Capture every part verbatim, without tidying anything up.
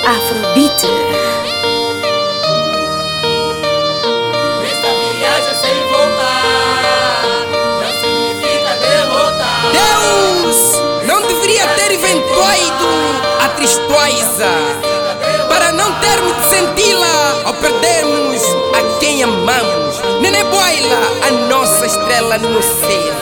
Afrobeat. Esta viagem sem voltar não significa derrotar. Deus não deveria ter eventuado a tristeza para não termos de senti-la ao perdermos a quem amamos. Nenê Boila, a nossa estrela no céu.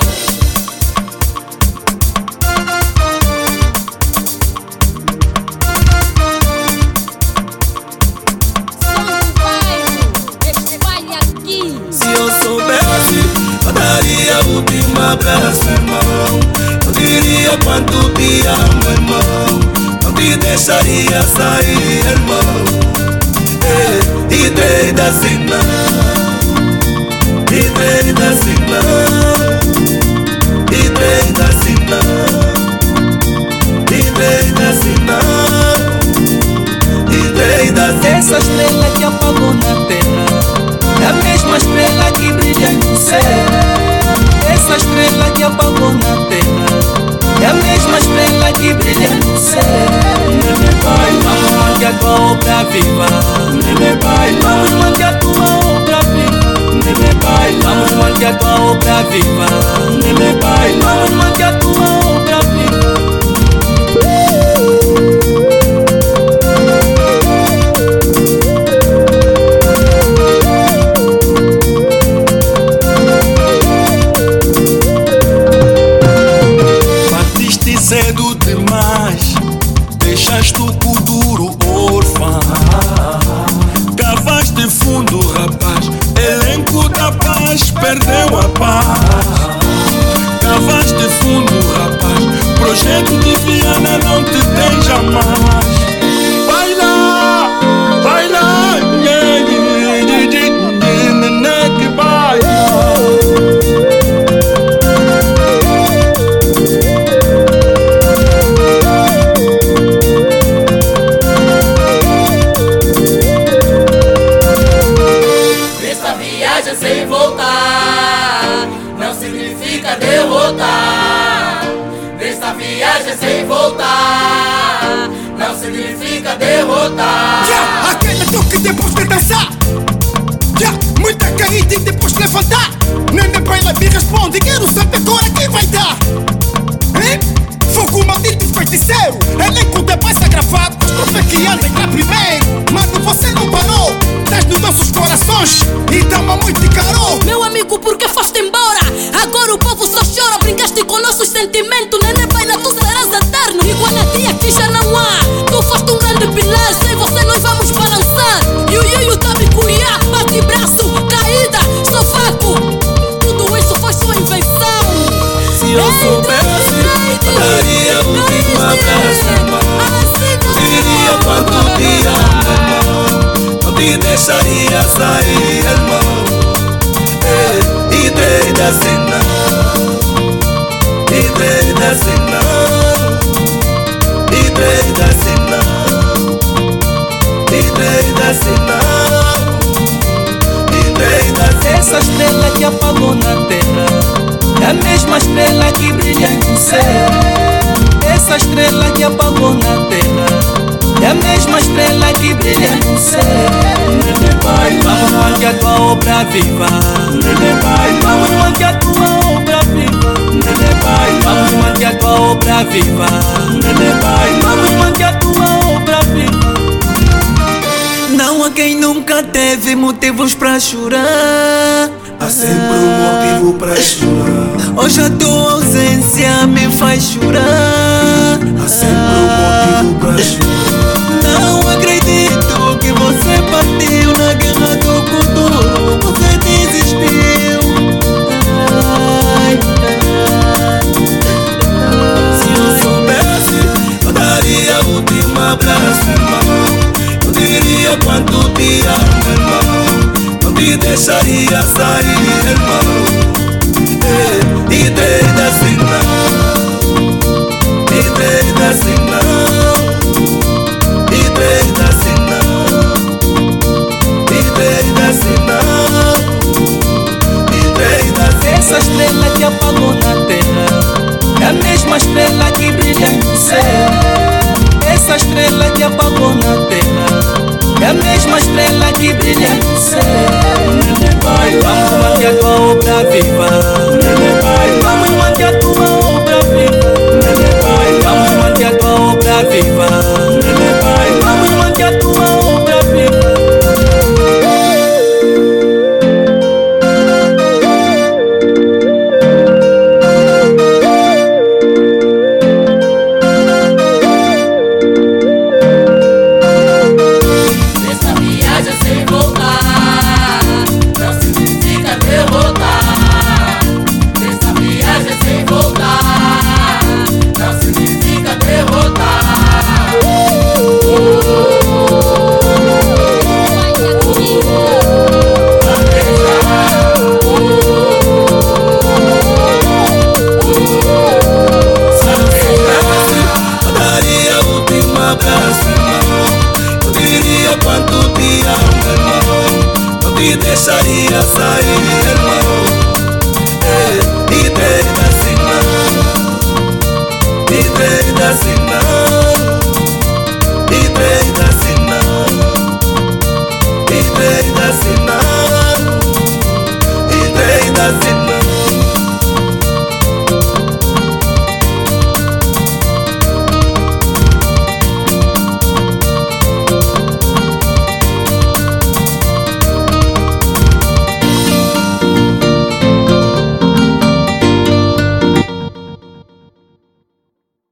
Daria o último abraço, irmão. Eu diria quanto te amo, irmão. Não te deixaria sair, irmão. Ei, e deita assim não. E deita assim não. E deita assim não. E deita assim não. E deita assim não. Essa estrela que apagou na terra é a mesma estrela que brilha no céu. Essa estrela que apagou na terra é a mesma estrela que brilha no céu. Vamos manter a tua obra viva. Vamos manter a tua obra viva. Vamos manter a tua obra viva. Vamos manter a tua obra viva. Cedo demais, deixaste o Kuduro órfã. Cavaste fundo, rapaz, elenco da paz perdeu a paz. Cavaste fundo, rapaz, projeto de Viana não te tem jamais. Vai lá, vai lá, yeah, yeah, yeah, yeah, yeah, que vai lá. Sem voltar não significa derrotar. Nesta viagem sem voltar não significa derrotar. Yeah, aquele toque depois de dançar. Yeah, muita caída e depois de levantar. Nenê Boila me responde, quero saber agora quem vai dar. Hein? Fogo maldito e feiticeiro, elenco de paz agravado. Desculpa que anda cá primeiro. Mano, você não parou, estás nos nossos corações e dá-me muito caro. Meu amigo, por que foste embora? Agora o povo só chora. Brincaste com nossos sentimentos. Nenê Boila, tu serás eterno. Igual a ti aqui já não há. Tu foste um grande pilar, sem você nós vamos balançar. E o Yuyu tá me cuiar, bate braço, caída, sovaco. Tudo isso foi sua invenção. Se eu soubesse, daria o último abraço, irmão. Diria quanto te amo, irmão. Não te deixaria sair, irmão. Ei, e deita assim não. E deita assim não. E deita assim não. E deita assim não. E deita assim não. Essa estrela que apagou na terra é a mesma estrela que brilha no céu. Essa estrela que apagou na terra é a mesma estrela que brilha no céu. Vamos manter a tua obra viva. Vamos manter a tua obra viva. Vamos manter a tua obra viva. Vamos manter a tua obra viva. Não há quem nunca teve motivos pra chorar. Há sempre um motivo pra chorar. Hoje a tua ausência me faz chorar. Há sempre um motivo pra chorar. Não acredito que você partiu na guerra do Kuduro. Você desistiu. Ai, ai. Se eu soubesse, eu daria o último abraço, irmão. Eu diria quanto te amo, irmão. Não te deixaria sair, irmão. Ei, e deita assim não. E deita assim não. E deita assim não. E deita assim não. E deita assim não. Essa estrela que apagou na terra é a mesma estrela que brilha no céu. Essa estrela que apagou na terra a mesma estrela que brilha no céu. Vamos manter a tua obra viva. Vamos manter a tua obra viva. Vamos manter a tua obra viva. Vamos manter a tua obra viva. Nessa viagem sem voltar, não significa derrotar. Nessa viagem sem voltar, não significa derrotar. Eu daria o último abraço, irmão. Eu diria quanto te amo, irmão. Não te deixaria sair, irmão. Ei, e deita assim não. E deita assim não. E deita assim não. E deita assim não. E deita assim